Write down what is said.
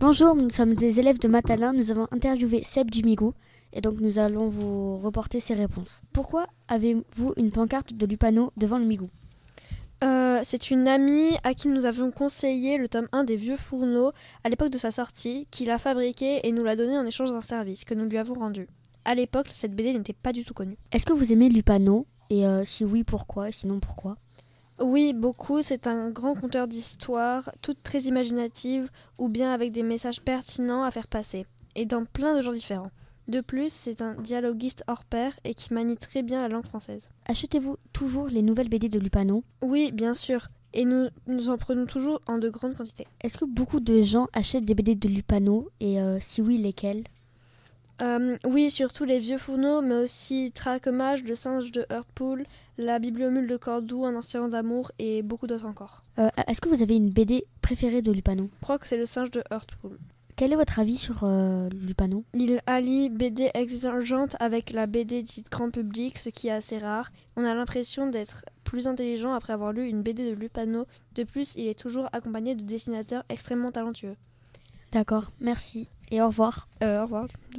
Bonjour, nous sommes des élèves de Matalin. Nous avons interviewé Seb Dumigou et donc nous allons vous reporter ses réponses. Pourquoi avez-vous une pancarte de Lupano devant le Migou ? C'est une amie à qui nous avions conseillé le tome 1 des Vieux Fourneaux à l'époque de sa sortie, qui l'a fabriqué et nous l'a donné en échange d'un service que nous lui avons rendu. À l'époque, cette BD n'était pas du tout connue. Est-ce que vous aimez Lupano ? Et si oui, pourquoi ? Sinon, pourquoi ? Oui, beaucoup. C'est un grand conteur d'histoires, toutes très imaginatives ou bien avec des messages pertinents à faire passer, et dans plein de genres différents. De plus, c'est un dialoguiste hors pair et qui manie très bien la langue française. Achetez-vous toujours les nouvelles BD de Lupano ? Oui, bien sûr. Et nous en prenons toujours en de grandes quantités. Est-ce que beaucoup de gens achètent des BD de Lupano ? Et si oui, lesquels ? Oui, surtout les Vieux Fourneaux, mais aussi Tracomage, Le Singe de Heartpool, La Bibliomule de Cordoue, Un Océan d'amour et beaucoup d'autres encore. Est-ce que vous avez une BD préférée de Lupano ? Je crois que c'est Le Singe de Heartpool. Quel est votre avis sur Lupano ? Il allie BD exigeante avec la BD dite grand public, ce qui est assez rare. On a l'impression d'être plus intelligent après avoir lu une BD de Lupano. De plus, il est toujours accompagné de dessinateurs extrêmement talentueux. D'accord, merci et au revoir. Au revoir.